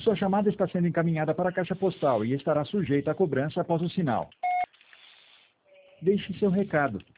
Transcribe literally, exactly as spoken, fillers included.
Sua chamada está sendo encaminhada para a caixa postal e estará sujeita à cobrança após o sinal. Deixe seu recado.